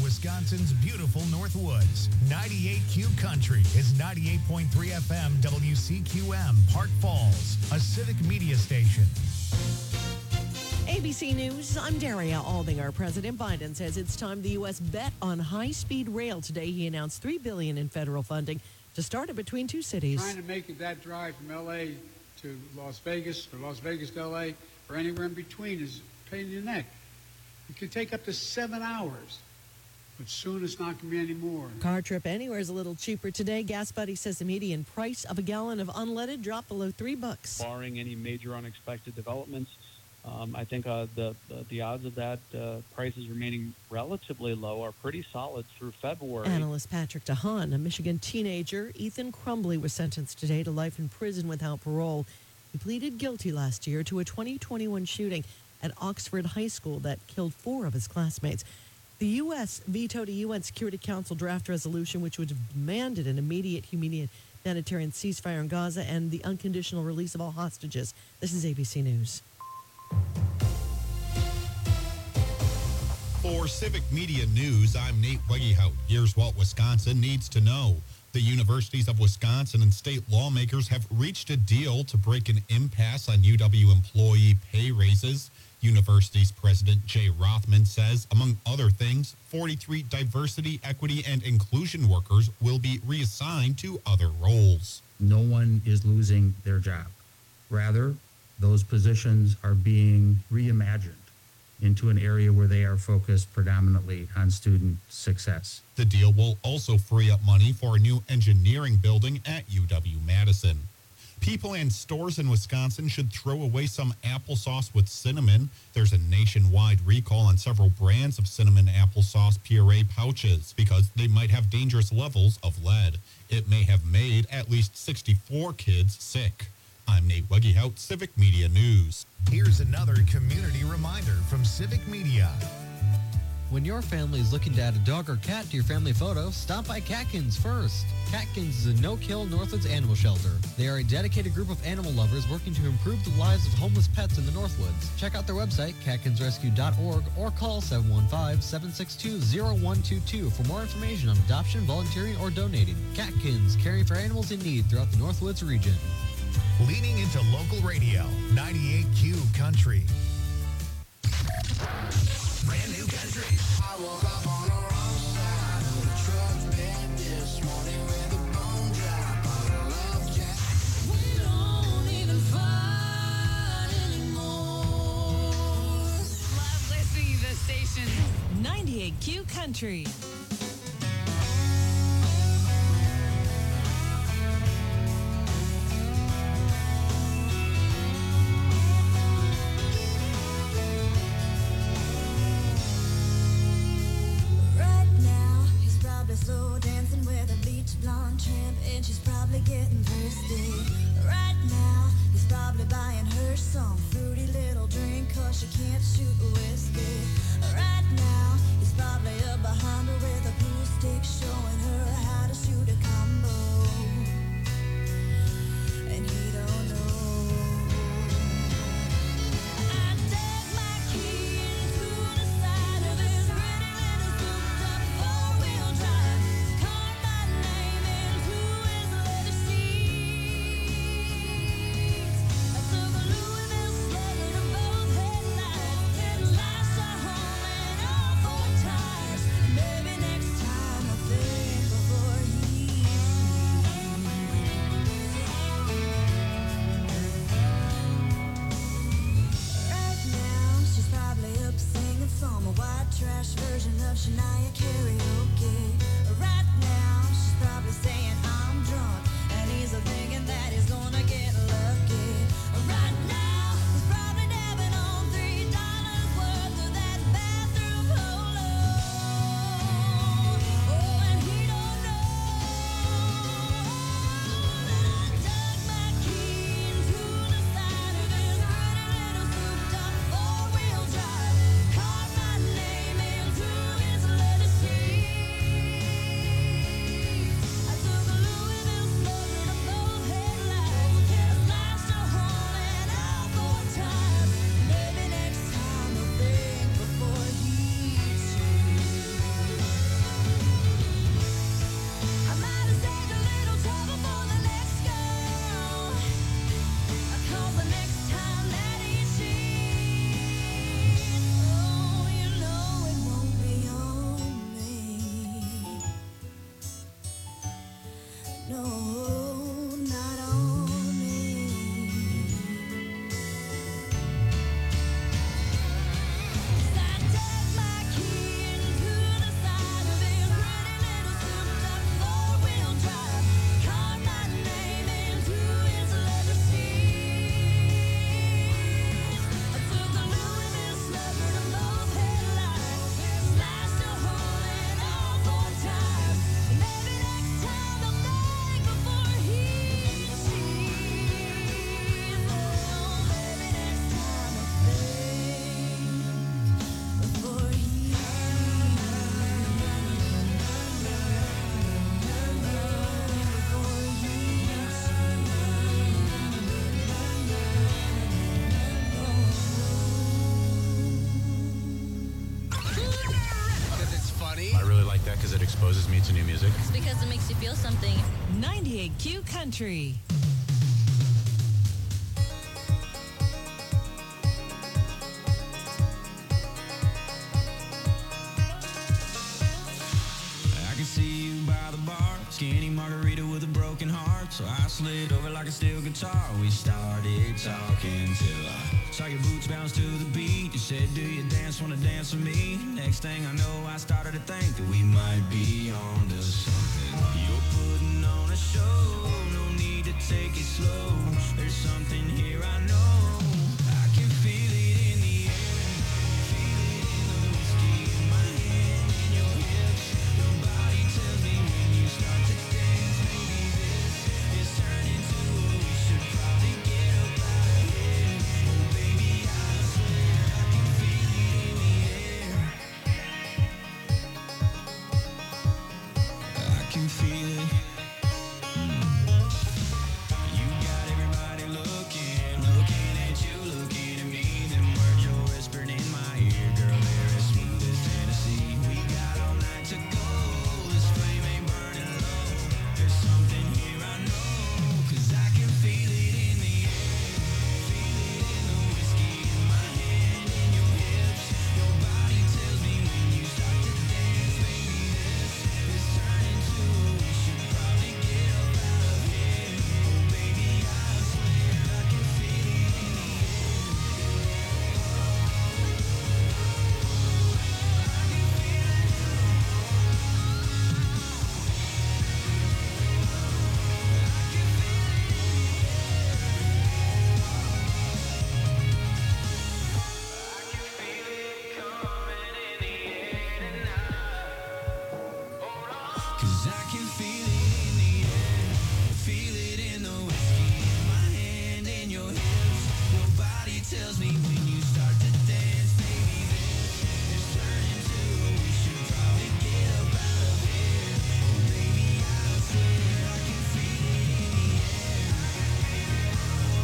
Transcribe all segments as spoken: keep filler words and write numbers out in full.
Wisconsin's beautiful Northwoods. ninety-eight Q Country is ninety-eight point three F M W C Q M, Park Falls, a civic media station. A B C News, I'm Daria Aldinger. President Biden says it's time the U S bet on high-speed rail. Today, he announced three billion dollars in federal funding to start it between two cities. Trying to make it that drive from L A to Las Vegas, or Las Vegas to L A, or anywhere in between is a pain in the neck. It could take up to seven hours, but soon it's not going to be any more. Car trip anywhere is a little cheaper today. Gas Buddy says the median price of a gallon of unleaded dropped below three bucks. Barring any major unexpected developments, Um, I think uh, the, the the odds of that uh, prices remaining relatively low are pretty solid through February. Analyst Patrick DeHaan, a Michigan teenager, Ethan Crumbly, was sentenced today to life in prison without parole. He pleaded guilty last year to a twenty twenty-one shooting at Oxford High School that killed four of his classmates. The U S vetoed a U N Security Council draft resolution which would have demanded an immediate humanitarian ceasefire in Gaza and the unconditional release of all hostages. This is A B C News. For Civic Media News, I'm Nate Wegehout. Here's what Wisconsin needs to know. The universities of Wisconsin and state lawmakers have reached a deal to break an impasse on U W employee pay raises. University's President Jay Rothman says, among other things, forty-three diversity, equity, and inclusion workers will be reassigned to other roles. No one is losing their job. Rather, those positions are being reimagined into an area where they are focused predominantly on student success. The deal will also free up money for a new engineering building at U W-Madison. People and stores in Wisconsin should throw away some applesauce with cinnamon. There's a nationwide recall on several brands of cinnamon applesauce puree pouches because they might have dangerous levels of lead. It may have made at least sixty-four kids sick. I'm Nate Wegehout, Civic Media News. Here's another community reminder from Civic Media. When your family is looking to add a dog or cat to your family photo, stop by Catkins first. Catkins is a no-kill Northwoods animal shelter. They are a dedicated group of animal lovers working to improve the lives of homeless pets in the Northwoods. Check out their website, catkins rescue dot org, or call seven one five, seven six two, zero one two two for more information on adoption, volunteering, or donating. Catkins, caring for animals in need throughout the Northwoods region. Leaning into local radio, ninety-eight Q Country. Brand new country. I woke up on the wrong side of the truck bed this morning with a bone drop on a love jack. We don't even fight anymore. Love listening to this station. ninety-eight Q Country. Slow dancing with a beach blonde tramp, and she's probably getting thirsty. Right now, he's probably buying her some fruity little drink, cause she can't shoot whiskey. Right now, he's probably up behind her with a pool stick, showing her how to shoot a combo. And he don't know. I dug my key into the side of his pretty little souped up four-wheel drive. Trash version of Shania karaoke. Right now, she's probably saying I'm drunk, and he's thinking that he's gonna get lucky. Right now, he's probably dabbing on three dollars worth of that bathroom polo. Oh, and he don't know that I dug my key into the side of his pretty little souped up four-wheel drive. Caught my name into his letter sheet. no, not on me. I take my key into the side of this pretty little souped-up four-wheel drive. Carved my name into his leather seat. I took a Louis Vuitton slugger to both headlights, slashed a hole in all four tires. Maybe next time I'll think before he sees. Oh, maybe next time I'll think before he Because it's funny. I really like that because it exposes me to new music. It's because it makes you feel something. ninety-eight Q Country. I can see you by the bar, skinny margarita with a broken heart. So I slid over like a steel guitar. We started talking till I saw your boots bounce to the beat. You said, do you dance, wanna dance with me? Next thing I know, I started to think that we might be on to something. You're putting on a show, no need to take it slow. There's something here I know. I can feel it in the air, feel it in the whiskey in my hand, in your hips. Your body tells me when you start to dance, maybe this is turning to what we should probably get up out of here. Oh baby, I swear I can feel it in the air. I can feel it. You got everybody looking, looking at you, looking at me. Them words you're whispering in my ear, girl, they're as smooth as Tennessee. We got all night to go, this flame ain't burning low. There's something here I know, 'cause I can feel it in the air. Feel it in the whiskey in my hand, in your hips. Your body tells me when you start to dance, baby, this is turning to what we should probably get up out of here. Oh baby, I swear I can feel it in the air. Cause I can feel it in the air, feel it in the whiskey in my hand, in your hips. Your body tells me when you start to dance, baby, this is turning to what we should probably get up out of here. Oh baby, I swear I can feel it in the air.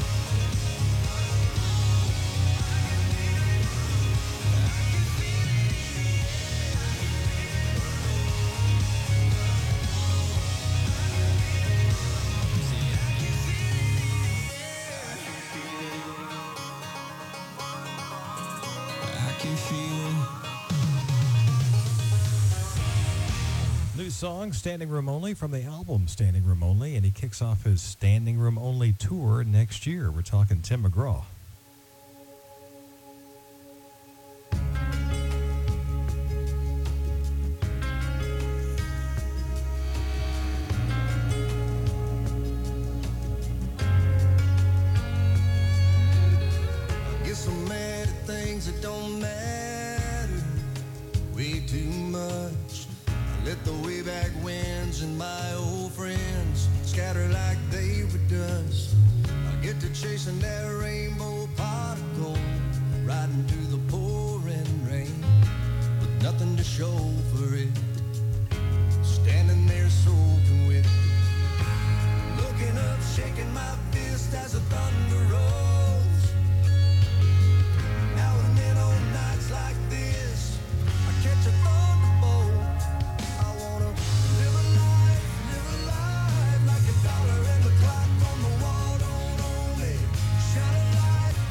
I can feel it. New song, Standing Room Only, from the album Standing Room Only, and he kicks off his Standing Room Only tour next year. We're talking Tim McGraw. Guess I'm mad at things that don't matter way too much. I let the way back winds and my old friends scatter like they were dust. I get to chasing that rainbow pot of gold, riding through the pouring rain with nothing to show for it. Standing there soaking wet, looking up, shaking my fist as the thunder rolls. Now and then on nights like this, I catch a thunderbolt. I wanna live a life, live a life like a dollar in the clock on the wall. Don't only shine a light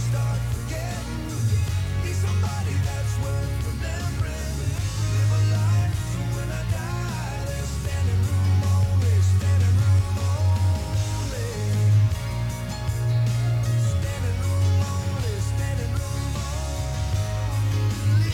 start forgetting. Be somebody that's worth remembering. Live a life so when I die, there's standing room only, standing room only. Standing room only, standing room only.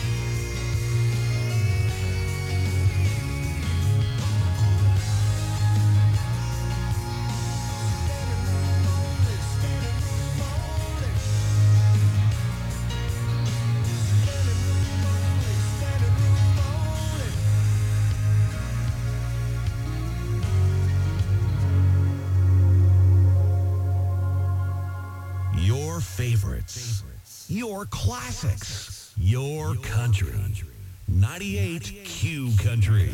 Your favorites, your classics, your country. ninety-eight Q Country.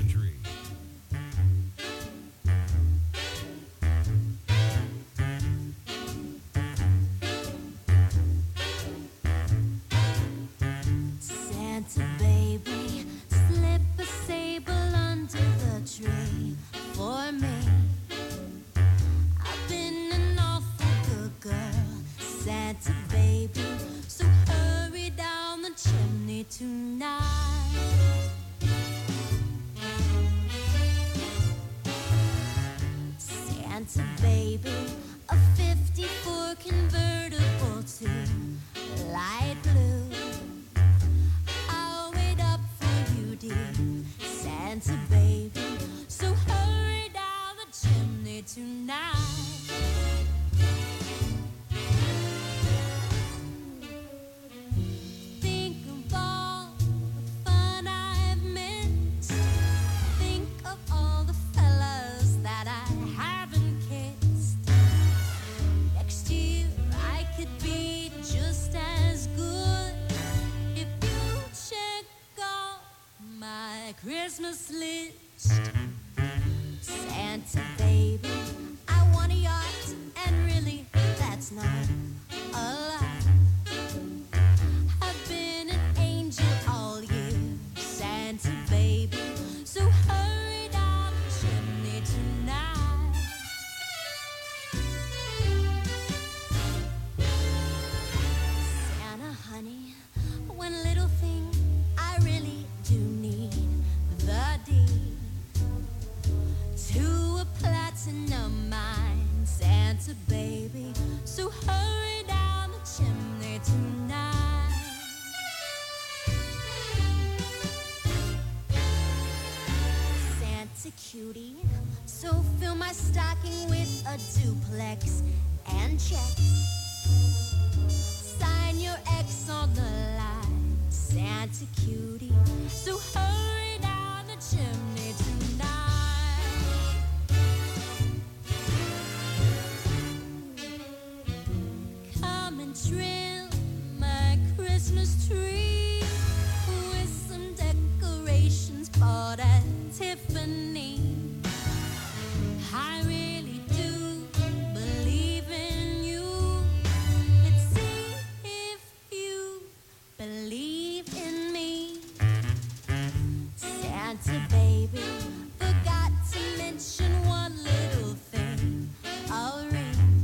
Santa baby, slip a sable under the tree for me. I've been an awful good girl, Santa baby, so hurry down the chimney tonight. Santa baby, a fifty-four convertible to light blue. I'll wait up for you, dear Santa baby, so hurry down the chimney tonight. Think of all the fun I've missed. Think of all the fellas that I haven't kissed. Next year I could be just as good if you check off my Christmas list. Santa baby, I want a yacht, and really that's not a lot. I've been an angel all year, Santa baby, so hurry down the chimney tonight. Santa honey, one little thing I really do need, the deed to a platinum mine, Santa baby, so hurry down the chimney tonight. Santa cutie, so fill my stocking with a duplex and checks. Sign your ex on the line, Santa cutie, so hurry down the chimney tonight. Come and trim my Christmas tree with some decorations bought at Tiffany. I really do believe in you. Let's see if you believe in me. Santa baby, forgot to mention one little thing, a ring.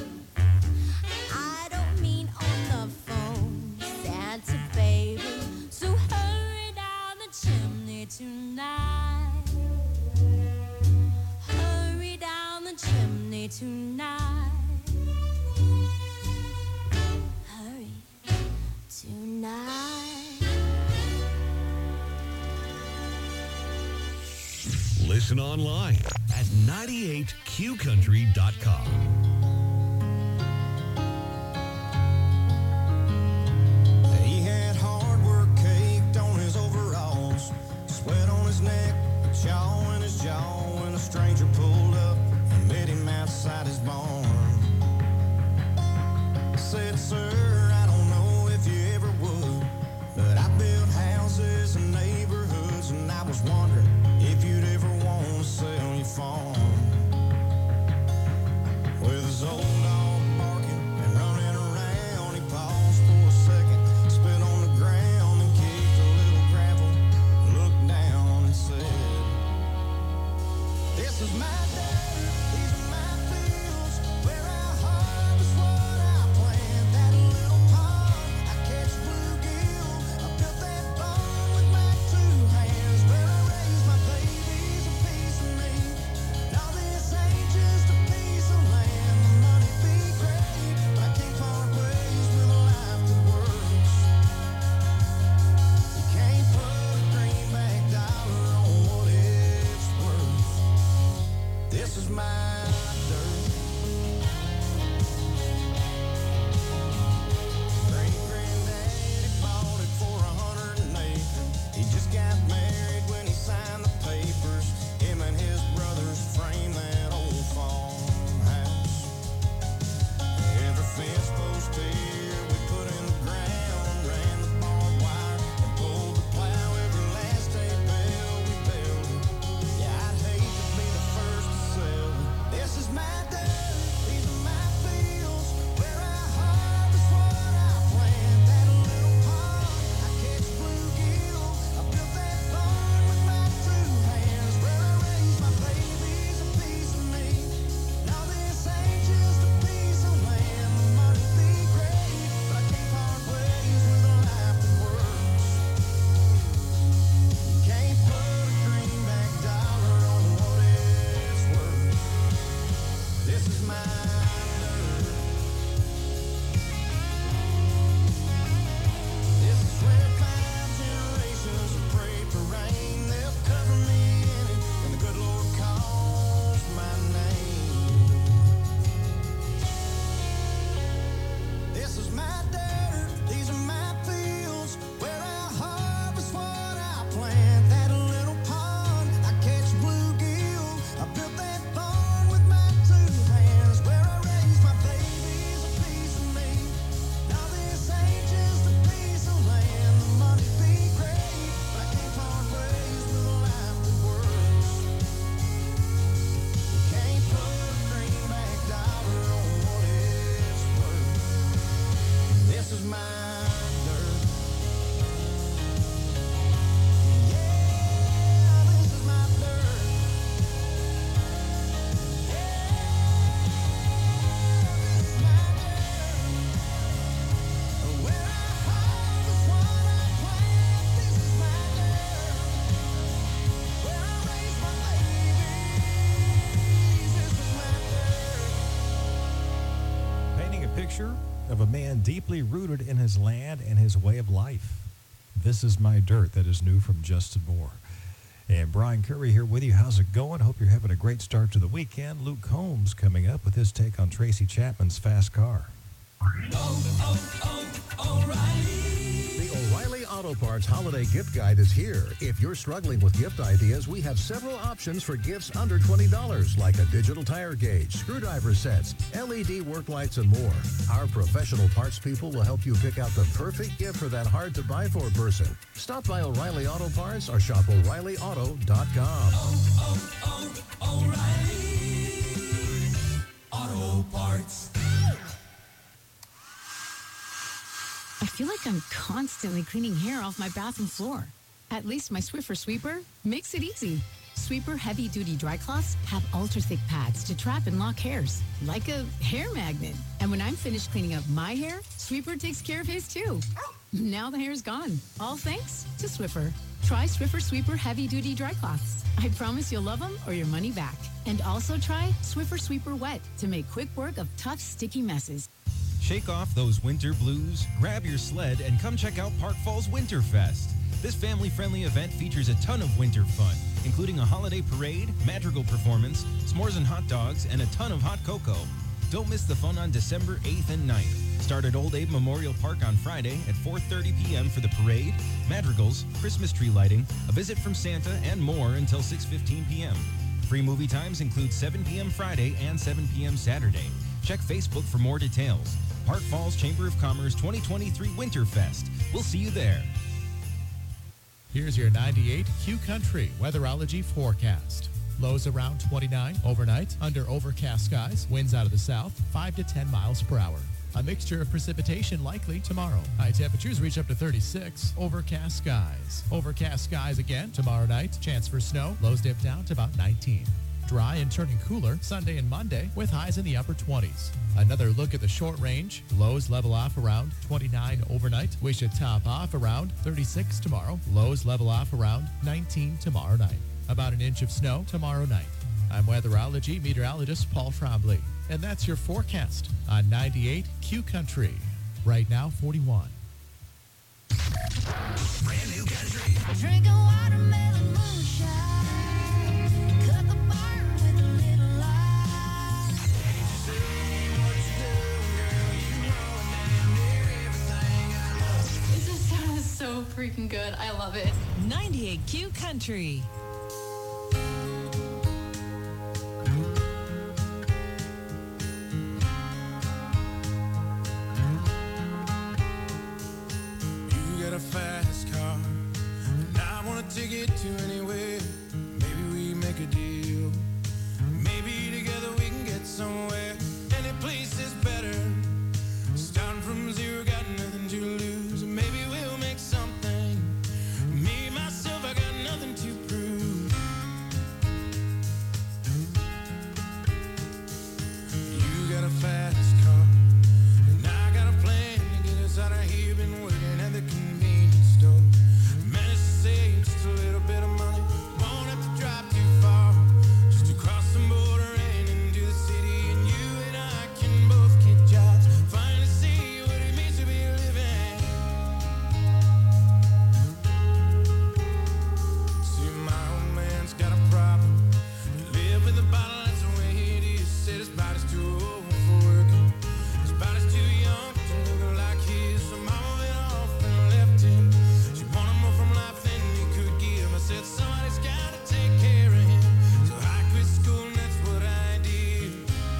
I don't mean on the phone, Santa baby, so hurry down the chimney tonight. Hurry down the chimney tonight. Hurry tonight. Listen online at ninety-eight q country dot com. He had hard work caked on his overalls, sweat on his neck, a chaw in his jaw, when a stranger pulled up and met him outside his barn. Said, sir, I don't know if you ever would, but I built houses and neighborhoods, and I was wondering if you'd ever want to sell your farm. Well, the my dirt. Great granddaddy bought it for a hundred an acre. He just got married when he signed the papers. Him and his brothers framed that old farmhouse. Every fence post here we put in the ground, ran the barbed wire and pulled the plow. Every last hay bale we built it. Yeah, I'd hate to be the first to sell it. This is my dirt, these are my fields, where I harvest what I plant. That little pond, I catch bluegill. I built that barn with my two hands, where I raise my babies, a piece of me. Now this ain't just a piece of land. The money be great, but I can't part ways with a life that works. You can't put a greenback dollar on what it's worth. This is my dirt. This is where five generations have prayed for rain. They'll cover me in it, and the good Lord calls my name. This is my dirt, these are my fields, where I harvest what I plant. That little pond, I catch bluegill. I built that barn with my two hands, where I raise my babies, a piece of me. Now this ain't just a piece of land. The money be great, but I can't part ways with a life that works. You can't put a greenback dollar on what it's worth. This is my dirt. Yeah, this is my dirt. Yeah, this is my dirt. Where I harvest what I plant. This is my dirt. Where I raise my babies. This is my dirt. Painting a picture of a man deeply rooted in his land and his way of life. This is my dirt. That is new from Justin Moore. And Brian Curry here with you. How's it going? Hope you're having a great start to the weekend. Luke Combs coming up with his take on Tracy Chapman's Fast Car. The O'Reilly Auto Parts Holiday Gift Guide is here. If you're struggling with gift ideas, we have several options for gifts under twenty dollars, like a digital tire gauge, screwdriver sets, L E D work lights, and more. Our professional parts people will help you pick out the perfect gift for that hard-to-buy-for person. Stop by O'Reilly Auto Parts or shop O'Reilly Auto dot com. Auto Parts. I feel like I'm constantly cleaning hair off my bathroom floor. At least my Swiffer Sweeper makes it easy. Sweeper heavy-duty dry cloths have ultra-thick pads to trap and lock hairs, like a hair magnet. And when I'm finished cleaning up my hair, Sweeper takes care of his too. Now the hair's gone, all thanks to Swiffer. Try Swiffer Sweeper heavy-duty dry cloths. I promise you'll love them or your money back. And also try Swiffer Sweeper Wet to make quick work of tough, sticky messes. Shake off those winter blues, grab your sled, and come check out Park Falls Winterfest. This family-friendly event features a ton of winter fun, including a holiday parade, madrigal performance, s'mores and hot dogs, and a ton of hot cocoa. Don't miss the fun on December eighth and ninth. Start at Old Abe Memorial Park on Friday at four thirty p.m. for the parade, madrigals, Christmas tree lighting, a visit from Santa, and more until six fifteen p.m. Free movie times include seven p.m. Friday and seven p.m. Saturday. Check Facebook for more details. Park Falls Chamber of Commerce twenty twenty-three Winterfest. We'll see you there. Here's your ninety-eight Q Country weatherology forecast. Lows around twenty-nine overnight, under overcast skies, winds out of the south, five to ten miles per hour. A mixture of precipitation likely tomorrow. High temperatures reach up to thirty-six. Overcast skies. Overcast skies again tomorrow night. Chance for snow. Lows dip down to about nineteen. Dry and turning cooler Sunday and Monday with highs in the upper twenties. Another look at the short range. Lows level off around twenty-nine overnight. We should top off around thirty-six tomorrow. Lows level off around nineteen tomorrow night. About an inch of snow tomorrow night. I'm weatherology meteorologist Paul Trombley. And that's your forecast on ninety-eight Q Country. Right now, forty-one. Brand new country. Drinking watermelon moonshine. Cut the barn with a little light. freaking good. I love it. ninety-eight Q Country. You got a fast car, and I want to take it to anywhere. Maybe we make a deal. Maybe together we can get somewhere. Any place is better. Starting from zero, got nothing to lose. Maybe we'll make something. Me, myself, I got nothing to prove. You got a fast car, and I got a plan to get us out of here. Been waiting at the convenience store. Managed to save just a little bit of money. Won't have to drive too far. Just to cross the border and into the city. And you and I can both get jobs. Finally see what it means to be living. See, my old man's got a problem. He live with a bottle, that's the way it is. Said his body's too old for working. His body's too young to look like his. So mama went off and left him. She wanted more from life than he could give. I said somebody's gotta take care of him. So I quit school and that's what I did.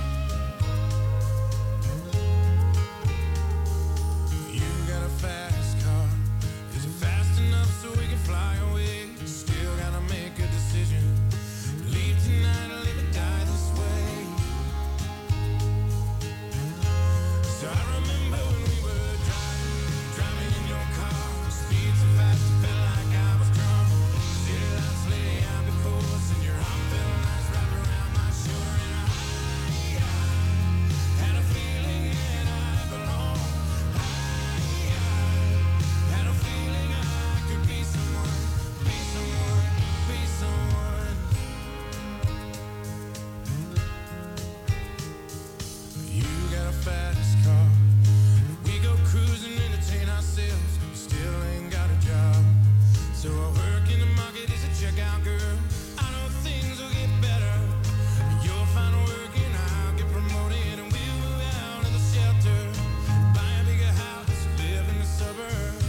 You got a fast car. Is it fast enough so we can fly away? Still gotta make a decision. Leave tonight or live or die this way. So I remember when we were driving, driving in your car. Speed so fast it felt like I was drunk. City lights lay out before us and your arm felt nice wrapped around my shoulder. And I, I had a feeling that I belonged. I, I had a feeling I could be someone, be someone, be someone. You got a fast car. We go cruising, entertain ourselves. Still ain't got a job. So I work in the market as a checkout girl. I know things will get better. You'll find work and I'll get promoted. And we'll move out of the shelter. Buy a bigger house, live in the suburbs.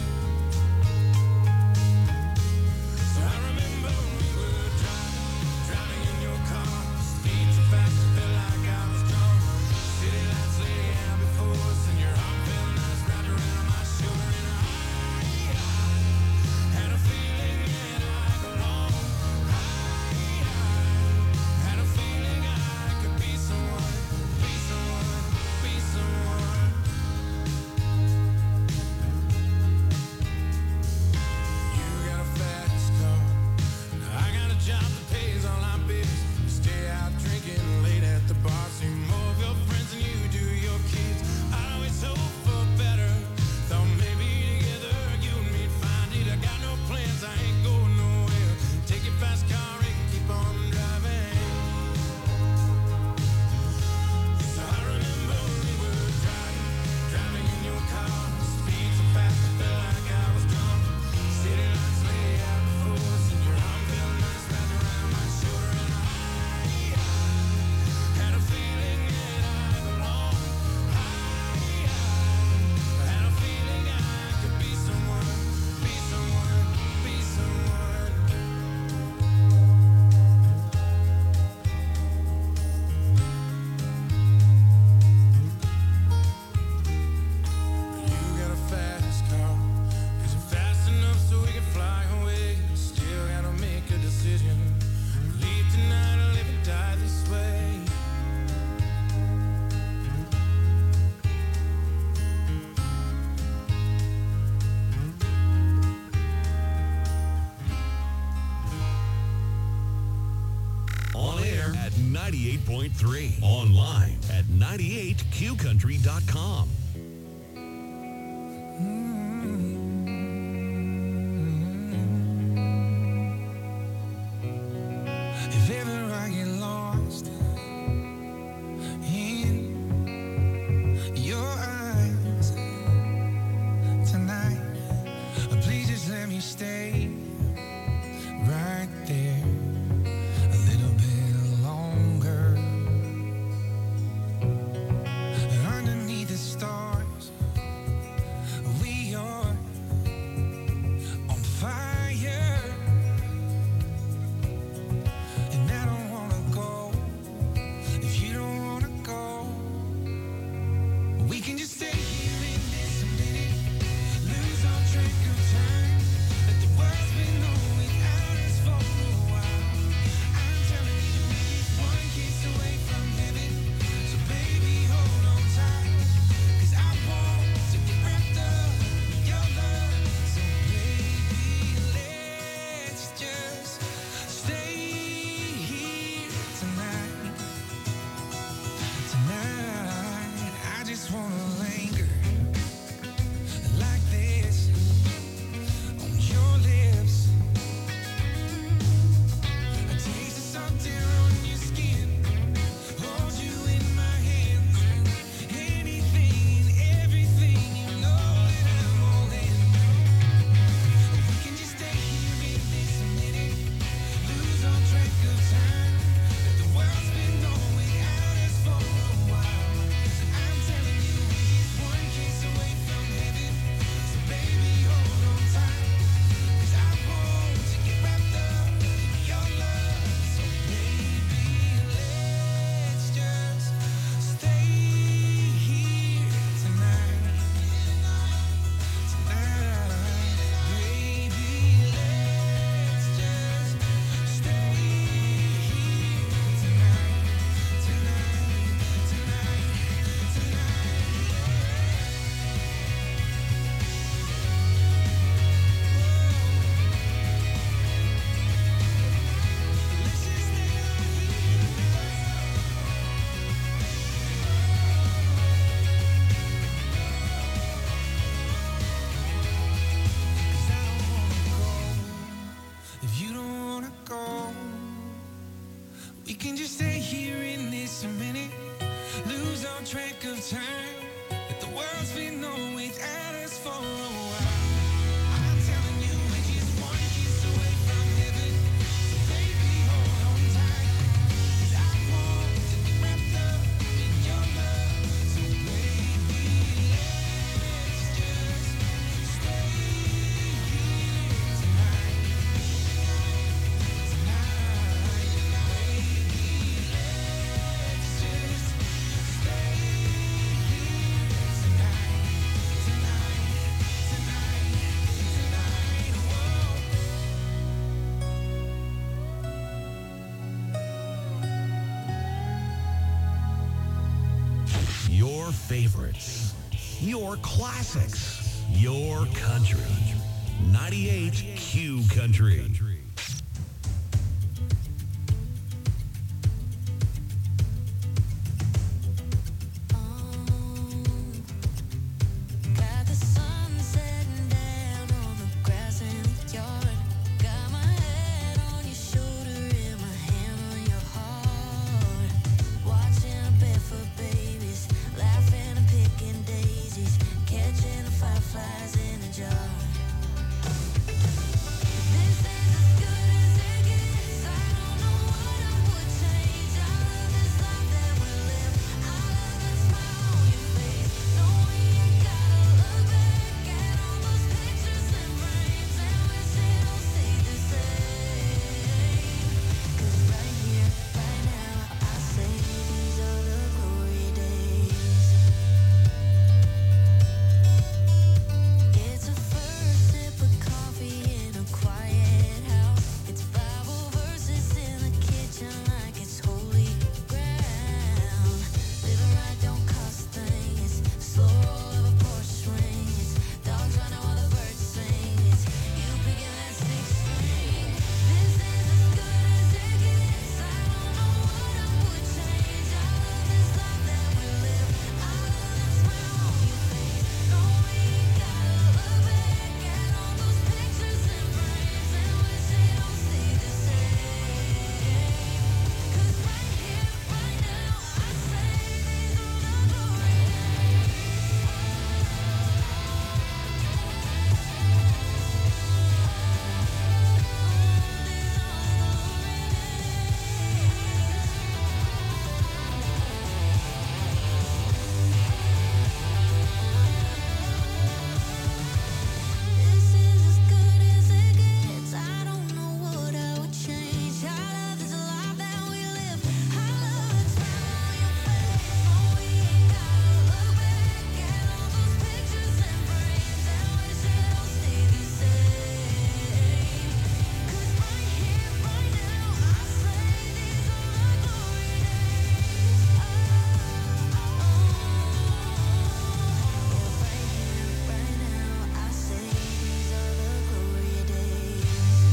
So I remember when we were driving, driving in your car. Speed so fast it felt like I was drunk. City lights lay out before us and your arm felt nice wrapped around my shoulder. And I, I had a feeling that I belonged. I, I had a feeling I could be someone, be someone, be someone. You got a fast car. I got a job that pays all our bills. You stay out drinking late at the bar. See more of your friends than you do your kids. I always hope for better. Thought maybe together you and me'd find it. I got no plans, I ain't going nowhere. Take your fast car and keep on driving. So I remember when we were driving, driving in your car. Speed so fast it felt like I was drunk. City lights lay out before us and your arm felt nice wrapped around my shoulder. And I, I had a feeling that I belonged. I, I had a feeling I could be someone, be someone, be someone. You got a fast car. Is it fast enough so we can fly away? Still gotta make a decision. Leave tonight or live or die this way. On air at ninety-eight point three. Online at ninety-eight q country dot com. If ever I get lost in your eyes tonight, please just let me stay right there a little bit longer. Underneath the stars. one trick of time that the world's been known without us for a while. I'm telling you, we're just one kiss away from heaven. So baby, hold on tight. 'Cause I want to be wrapped up in your love. So baby, let's just stay here tonight. Your favorites, your classics, your country. ninety-eight Q Country. Got the sun setting down on the grass in the yard. Got my head on your shoulder and my hand on your heart. Watching a barefoot babies, laughing and picking daisies, catching the fireflies in a jar. This is as good as it gets. I don't know what I would change. I love this life that we live. I love the smile on your face. No, we ain't gotta look back at all those pictures and frames and wish it all stayed the same. 'Cause right here, right now, I say these are the glory days. It's a first sip of coffee in a quiet house. It's Bible verses in the kitchen like it's holy ground. Living right don't cost a thing. It's slow roll of a Porsche swing. It's dogs running while the birds sing. It's you picking that sixth string. This is as good as it gets. I don't know what I would change. I love this life that we live. I love that smile on your face. No, we ain't gotta look back at all those pictures and frames and wish it all stayed the same. 'Cause right here, right now, I say these are the glory This is as good as it gets. I don't know what I would change. I love this life that we live. I love that smile on your face. No, we ain't gotta look back at all those pictures and frames and wish it all stayed the same. 'Cause right here, right now, I say these are the glory days. Right here, right now, I say these are the glory days.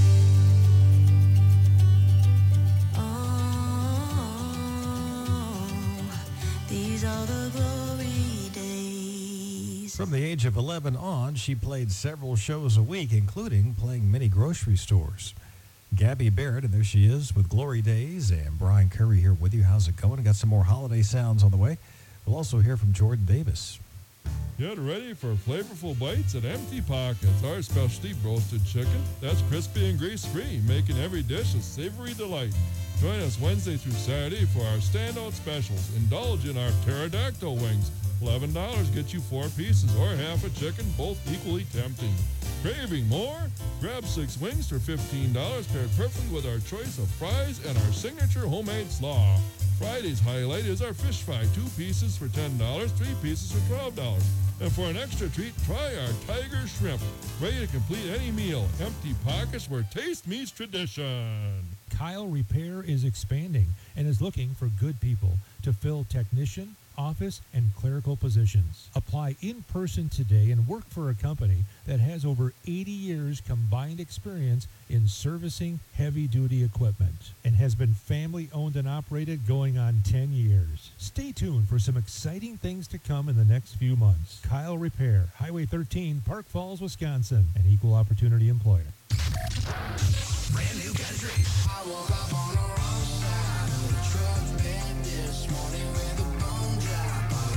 Oh, these are the glory days. From the age of eleven on, she played several shows a week, including playing many grocery stores. Gabby Barrett, and there she is with Glory Days, and Brian Curry here with you. How's it going? Got some more holiday sounds on the way. We'll also hear from Jordan Davis. Get ready for flavorful bites at Empty Pockets, our specialty roasted chicken that's crispy and grease-free, making every dish a savory delight. Join us Wednesday through Saturday for our standout specials. Indulge in our pterodactyl wings. eleven dollars gets you four pieces or half a chicken, both equally tempting. Craving more? Grab six wings for fifteen dollars, paired perfectly with our choice of fries and our signature homemade slaw. Friday's highlight is our fish fry, two pieces for ten dollars, three pieces for twelve dollars. And for an extra treat, try our tiger shrimp. Ready to complete any meal. Empty Pockets, where taste meets tradition. Kyle Repair is expanding and is looking for good people to fill technician, office, and clerical positions. Apply in person today and work for a company that has over eighty years combined experience in servicing heavy-duty equipment and has been family-owned and operated going on ten years. Stay tuned for some exciting things to come in the next few months. Kyle Repair, Highway thirteen, Park Falls, Wisconsin, an equal opportunity employer. Brand new country. I woke up on the wrong side of the truck bed this morning with a bone drop.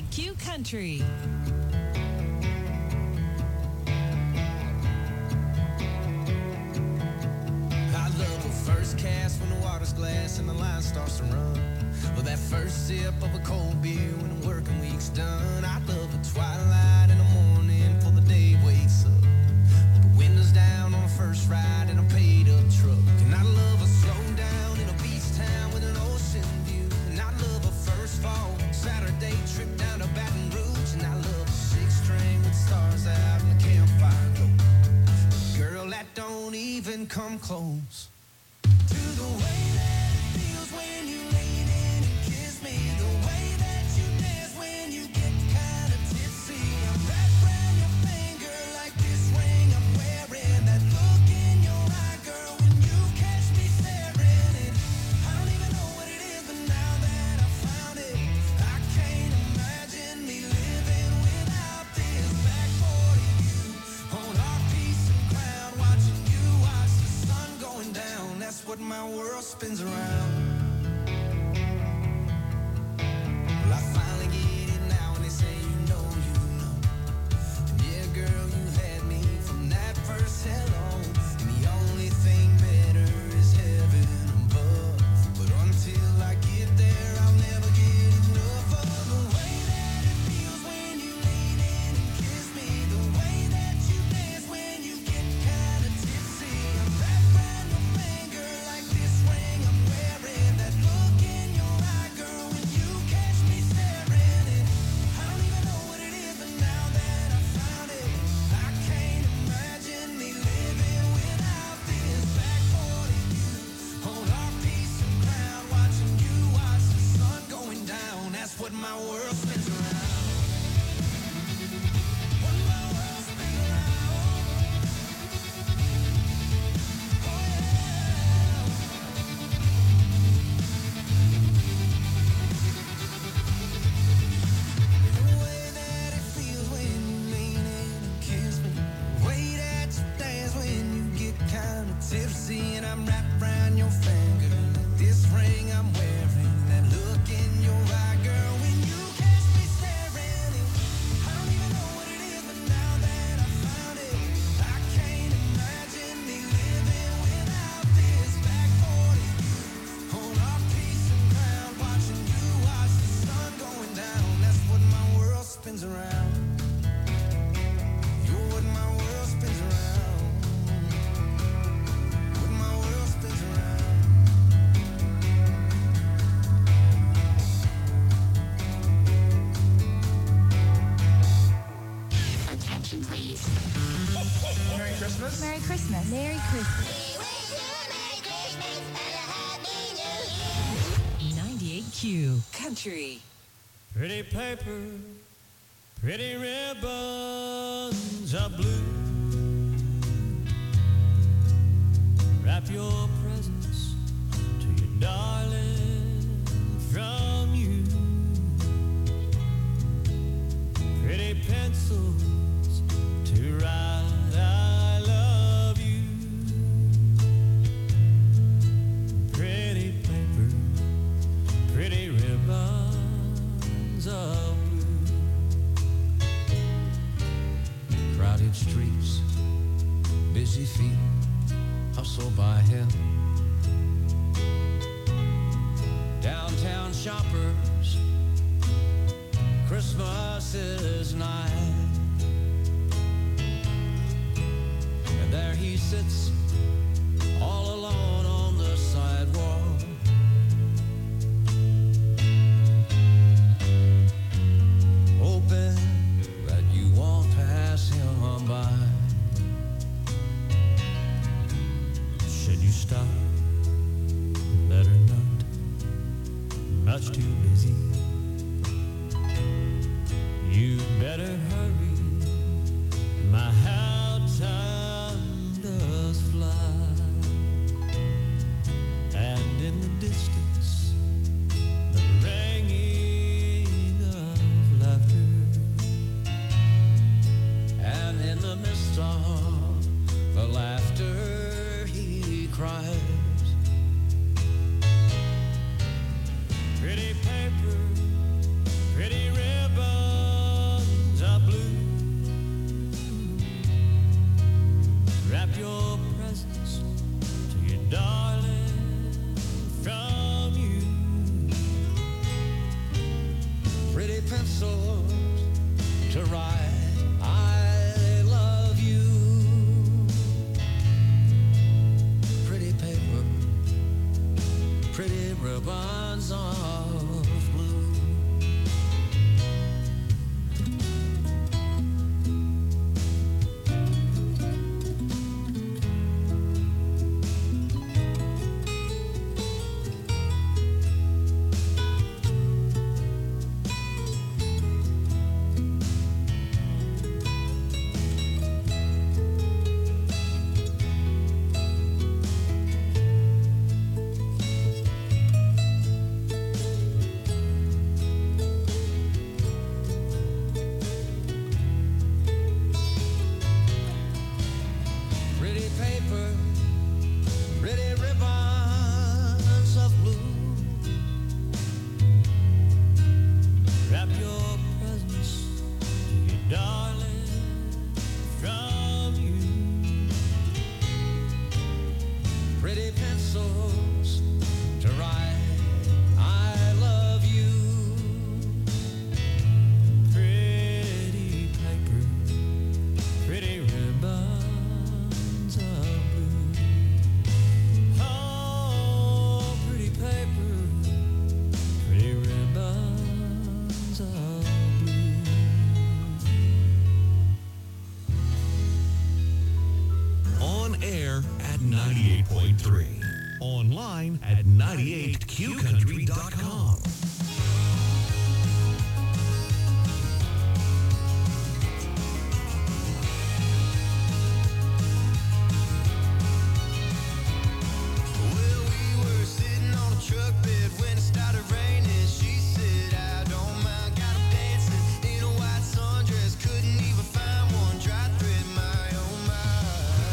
ninety-eight Q Country. I love a first cast when the water's glass and the line starts to run. Or that first sip of a cold beer when the working week's done. I love the twilight in the morning before the day wakes up. With the windows down on the first ride in a paid up truck. And I love a slow down in a beach town with an ocean view. And I love a first fall Saturday trip down to Baton Rouge. And I love a six string with stars out and the campfire glow. Girl, that don't even come close to the way that it feels when you lean in and kiss me. The way that you dance when you get kind of tipsy. I'm wrapped around your finger like this ring I'm wearing. That look in your eye, girl, when you catch me staring. And I don't even know what it is, but now that I found it, I can't imagine me living without this. Backboard of you on our piece of ground, watching you watch the sun going down. That's what my world spins around. Well, I finally get it now, and they say you know, you know. And yeah, girl, you had me from that first hello. And the only thing better is heaven above. But until I get there, I'll never get enough of the way that it feels when you lean in and kiss me. The way that you dance when you get kind of tipsy. I'm wrapped around your finger like this ring I'm wearing. That look in your eye, girl, when you catch me staring. And I don't even know what it is, but now that I found it, I can't imagine me living without this. Backboard of you on our piece of ground, watching you watch the sun going down. That's what my world spins around. What my world spins around. Oh yeah. The way that it feels when you lean in and kiss me. The way that you dance when you get kind of tipsy. And I'm wrapped around your finger like this ring I'm wearing. That look in your eye, girl, when you catch me staring. And I don't even know what it is, but now that I found it, I can't imagine me living without this. Backboard of you on our piece of ground, watching you watch the sun going down. That's what my world spins around. You're what my world spins around. What my world spins around. Attention, please. Merry Christmas. Merry Christmas. Merry Christmas. ninety-eight Q Country. Pretty paper, pretty ribbons of blue. Wrap your presents to your darling from you. Pretty pencils to write I love you. Pretty paper, pretty ribbons of blue. Crowded streets, busy feet, hustle by him. Downtown shoppers, Christmas is nigh. And there he sits, all alone on the sidewalk. Hoping that you won't pass him by. Should you stop? Better not. Much too busy. You better hurry. My how time does fly. And in the distance, the ringing of laughter. And in the midst of the laughter, he cries. Pretty paper, pretty ribbon ribbons of blue. Pretty paper, pretty ribbons of blue. Wrap your presents to your darling from you. Pretty pencils to write I love you. Pretty paper, pretty ribbons of blue. Oh, pretty paper, pretty ribbons of blue. On air at ninety-eight point three. Online at ninety-eight q country dot com. Well, we were sitting on a truck bed when it started raining. She said, I don't mind, got 'em dancing in a white sundress. Couldn't even find one dry thread, my oh my.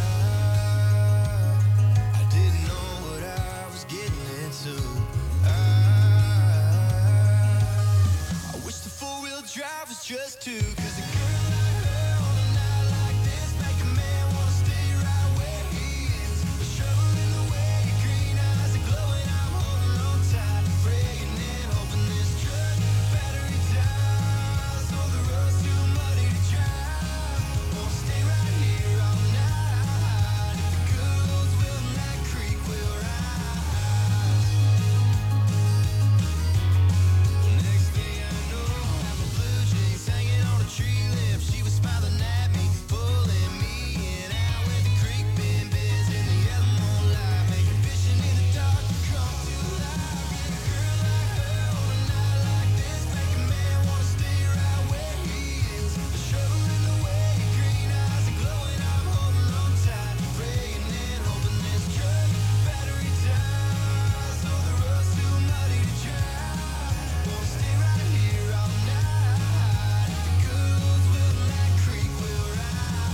I didn't know what I was getting into. I, I wish the four-wheel drive was just two, 'cause a girl like her on a night like this make a man wanna stay right where he is. A shovel in the way, your green eyes are glowing. I'm holding on tight, praying and hoping this truck battery dies. Oh, the road's too muddy to drive. Wanna stay right here all night. If the girls will not creek will rise. Well, next thing I know, I'm a blue jeans hanging on a tree limb. She was smiling at me, pulling me in. Out with the creek bin biz in the yellow moonlight, making vision in the dark come to life. Get a girl like her on a night like this, make a man wanna stay right where he is. A shovel in the way, your green eyes are glowing. I'm holding on tight, praying and hoping this truck battery dies. Oh, the road's too muddy to drive. Wanna stay right here all night. If the girls will not creek will rise.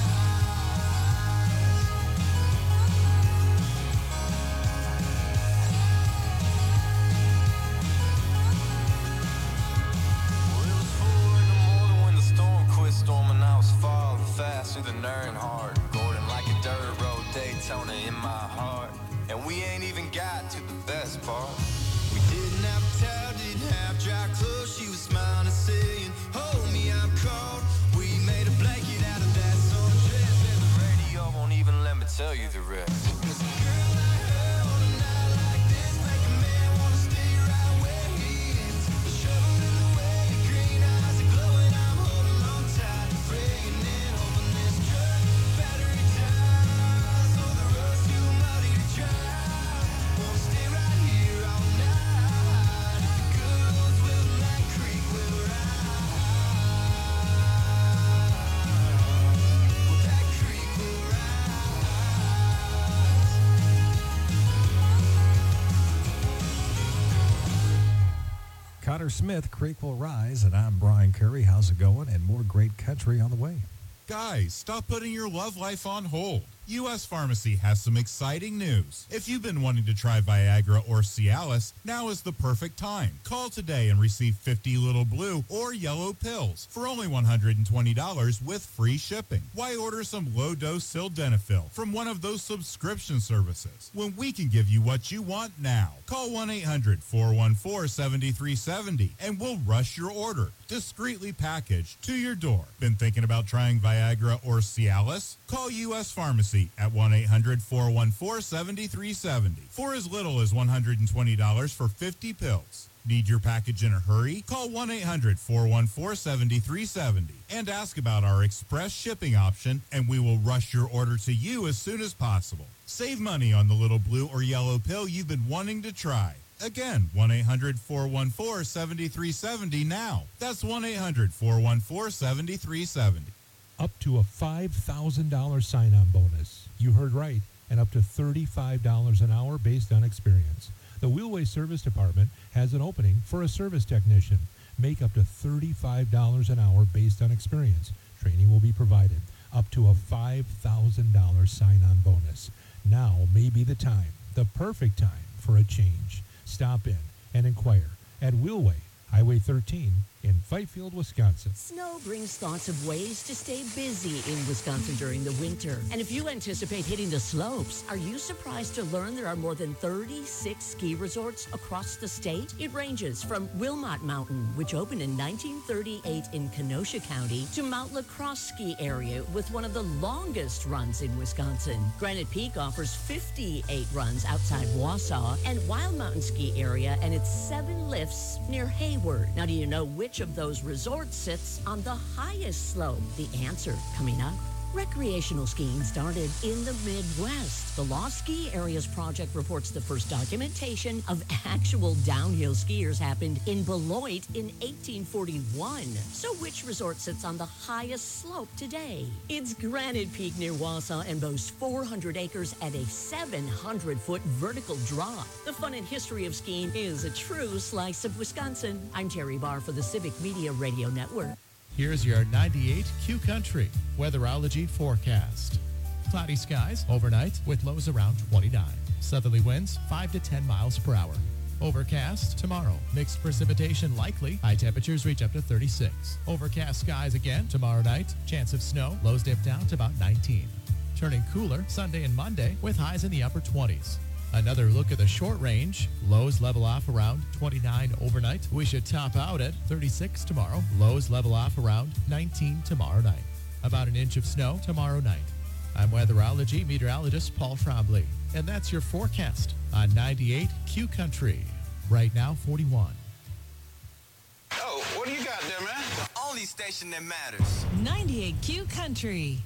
Well, it was four in the morning when the storm quit storming. I was falling fast through the Earnhardt, Gordon like a dirt road Daytona in my heart. And we ain't even got to the best part. We didn't have a towel, didn't have dry clothes. She was smiling and saying, hold me, I'm cold. We made a blanket out of that sundress, and the radio won't even let me tell you the rest. 'Cause a girl like her on a night like this make a man wanna stay right where he is. A shovel in the way, your green eyes are glowing. I'm holding on tight, praying and hoping this truck battery dies. Oh, the road's too muddy to drive. Wanna stay right here all night. If the girls will not creek will rise. Well, that creek will rise. Connor Smith, Creek Will Rise, and I'm Brian Curry. How's it going? And more great country on the way. Guys, stop putting your love life on hold. U S Pharmacy has some exciting news. If you've been wanting to try Viagra or Cialis, now is the perfect time. Call today and receive fifty little blue or yellow pills for only one hundred twenty dollars with free shipping. Why order some low-dose sildenafil from one of those subscription services when we can give you what you want now? Call one eight hundred, four one four, seven three seven zero and we'll rush your order, discreetly packaged, to your door. Been thinking about trying Viagra or Cialis? Call U S Pharmacy pharmacy at one eight hundred, four one four, seven three seven zero. For as little as one hundred twenty dollars for fifty pills. Need your package in a hurry? Call one eight hundred, four one four, seven three seven zero and ask about our express shipping option, and we will rush your order to you as soon as possible. Save money on the little blue or yellow pill you've been wanting to try. Again, one eight hundred, four one four, seven three seven zero now. That's one eight hundred, four one four, seven three seven zero. Up to a five thousand dollars sign-on bonus. You heard right, and up to thirty-five dollars an hour based on experience. The Wheelway Service Department has an opening for a service technician. Make up to thirty-five dollars an hour based on experience. Training will be provided. Up to a five thousand dollars sign-on bonus. Now may be the time, the perfect time for a change. Stop in and inquire at Wheelway, Highway thirteen in Fifield, Wisconsin. Snow brings thoughts of ways to stay busy in Wisconsin during the winter. And if you anticipate hitting the slopes, are you surprised to learn there are more than thirty-six ski resorts across the state? It ranges from Wilmot Mountain, which opened in nineteen thirty-eight in Kenosha County, to Mount LaCrosse Ski Area with one of the longest runs in Wisconsin. Granite Peak offers fifty-eight runs outside Wausau, and Wild Mountain Ski Area and its seven lifts near Hayward. Now, do you know which of those resorts sits on the highest slope? The answer coming up. Recreational skiing started in the Midwest. The Lost Ski Areas Project reports the first documentation of actual downhill skiers happened in Beloit in eighteen forty-one. So which resort sits on the highest slope today? It's Granite Peak near Wausau and boasts four hundred acres and a seven hundred foot vertical drop. The fun and history of skiing is a true slice of Wisconsin. I'm Terry Barr for the Civic Media Radio Network. Here's your ninety-eight Q Country weatherology forecast. Cloudy skies overnight with lows around twenty-nine. Southerly winds five to ten miles per hour. Overcast tomorrow. Mixed precipitation likely. High temperatures reach up to thirty-six. Overcast skies again tomorrow night. Chance of snow. Lows dip down to about nineteen. Turning cooler Sunday and Monday with highs in the upper twenties. Another look at the short range. Lows level off around twenty-nine overnight. We should top out at thirty-six tomorrow. Lows level off around nineteen tomorrow night. About an inch of snow tomorrow night. I'm weatherology meteorologist Paul Trombley. And that's your forecast on ninety-eight Q Country. Right now, forty-one. Oh, what do you got there, man? The only station that matters. ninety-eight Q Country.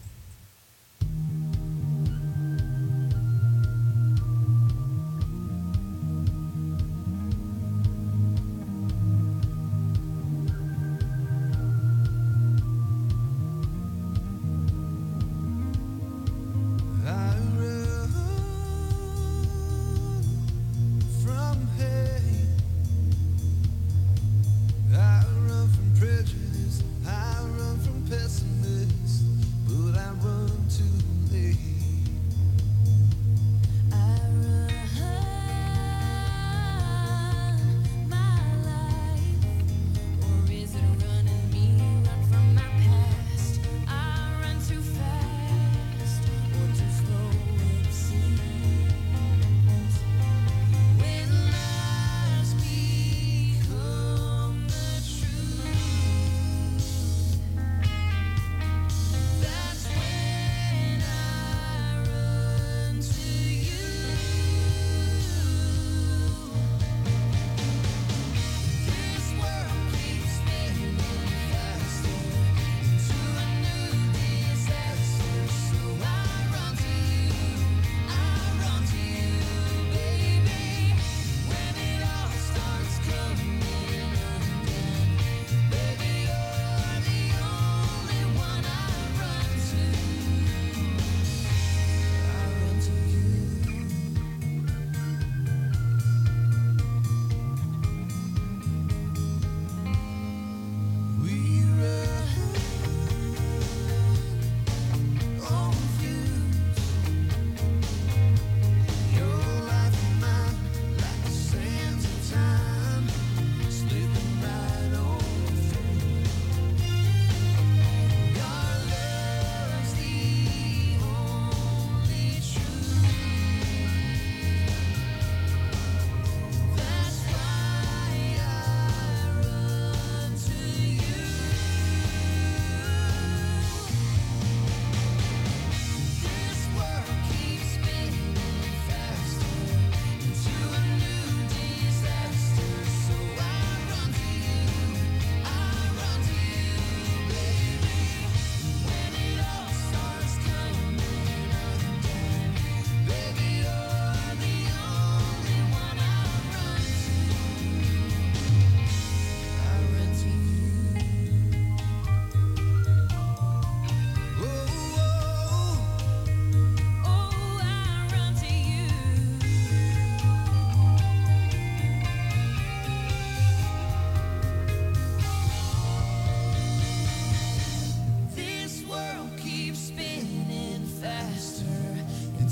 Prejudice, I run from pessimists, but I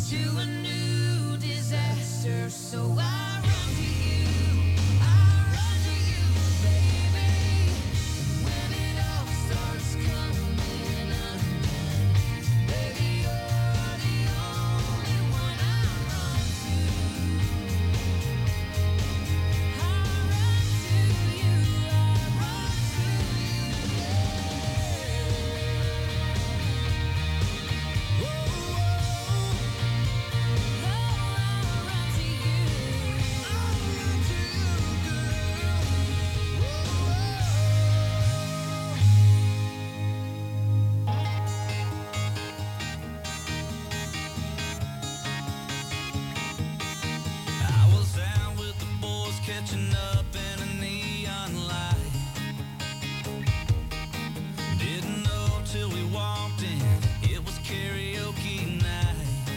to a new disaster. So I run to you, I run to you, baby. When it all starts coming undone, baby, you're the only one I run to. I run to you, I run to you, I was out with the boys catching up in a neon light. Didn't know till we walked in, it was karaoke night.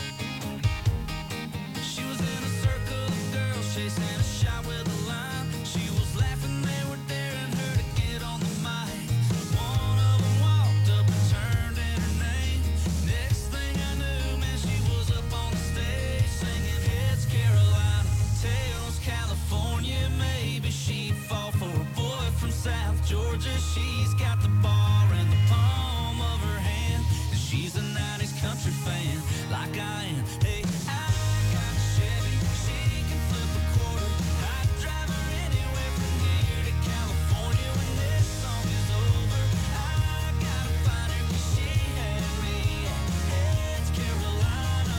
She was in a circle of girls chasing a shot with a line. She was laughing, they were daring her to get on the mic. One of them walked up and turned in her name. Next thing I knew, man, she was up on the stage singing Heads Carolina, Tails California. Maybe she'd fall for a boy from South Georgia. She's got the bar in the palm of her hand, and she's a nineties country fan like I am. Hey, I got a Chevy, she can flip a quarter. I'd drive her anywhere from here to California when this song is over. I gotta find her 'cause she had me at Heads Carolina.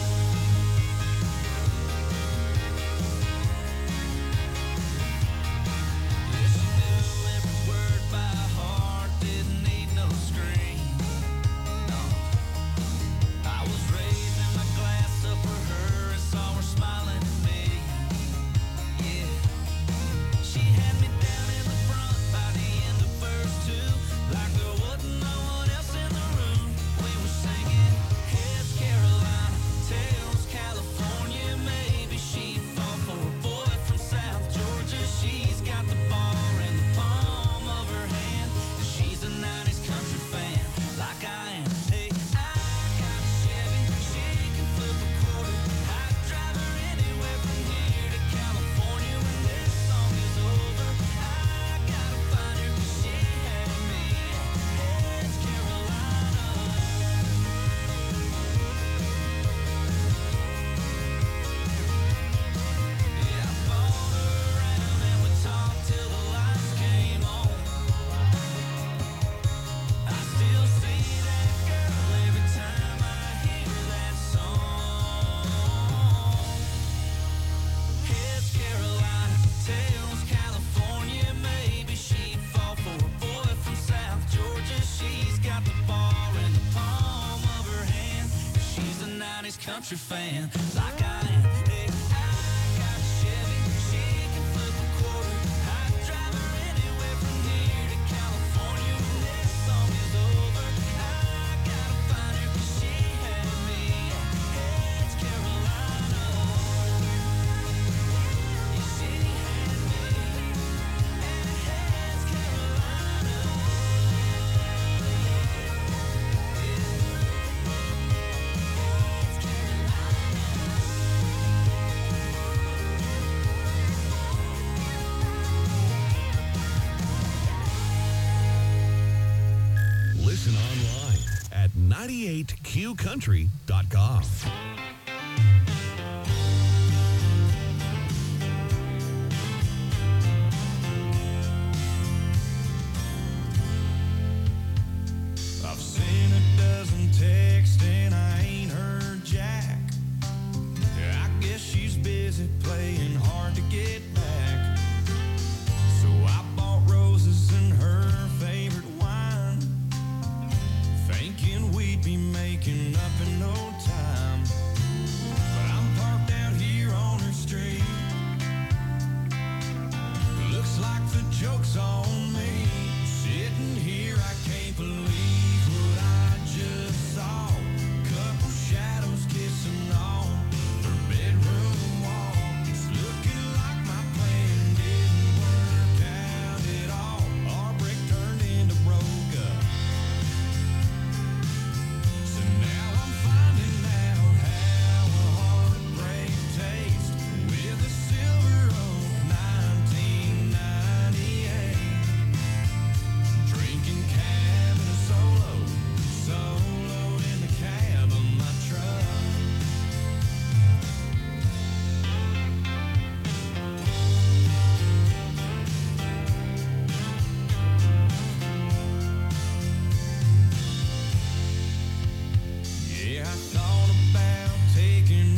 Yeah, she knew every word by heart, didn't need no screen. No, I was raising my glass up for her and saw her smiling at me. Yeah, she had me down in the front by the end of verse two, like there wasn't no one else in the room. We were singing Heads Carolina, Tails California. Maybe she'd fall for a boy from South Georgia. She's got the bar in the palm of her hand, and she's a nineties country fan like I am. Hey, I got a Chevy, she can flip a quarter. I'd drive her anywhere from here to California when this song is over. I gotta find her 'cause she had me at Heads Carolina. Yeah, I followed her around and we talked till the lights came on. I still see that girl every time I hear that song. Heads Carolina, Tails California. Maybe she'd fall for a boy from South Georgia. She's got the bar in the palm of her hand. She's a nineties country fan like I am. Hey, I got a Chevy, she can flip a quarter. I'd drive her anywhere from here to California when this song is over. I gotta find her 'cause she had me at Heads Carolina. Yeah, she had me at Heads Carolina. Listen online at ninety-eight q country dot com. I've seen a dozen texts and I ain't heard jack. I guess she's busy playing hard to get back. So I bought roses and her favorite wine, thinking we'd be making up in no time. But I'm Yeah, I thought about taking